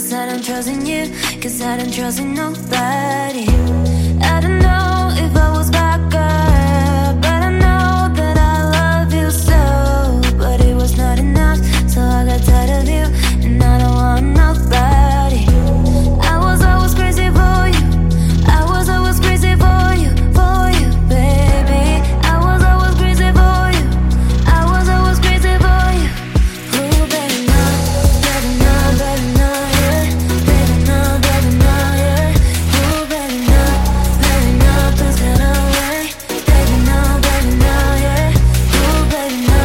'cause I don't trust in you, 'cause I don't trust in nobody. I don't know if I was back up, but I know that I love you so. But it was not enough, so I got tired of you, and I don't want nobody. I was always crazy for you, I was always crazy for you, baby. I was always crazy for you, I was always crazy for you. Ooh, baby, no, baby, no, baby, no, yeah. Baby, no, yeah. Ooh, baby, no, please get away. Baby, no, yeah. Ooh, baby, no,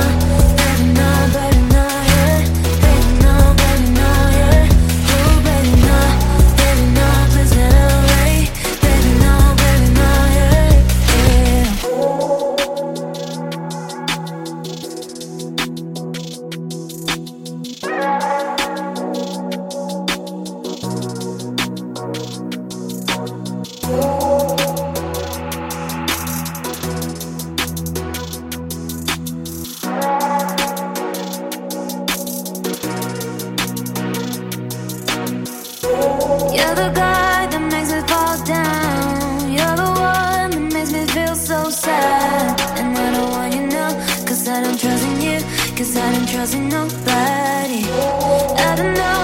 yeah. Baby, no, yeah. Ooh, baby, no, please get away. Baby, no, yeah, You're the guy that makes me fall down. You're the one that makes me feel so sad. And I don't want you now, 'cause I don't trust in you, 'cause I don't trust in nobody. I don't know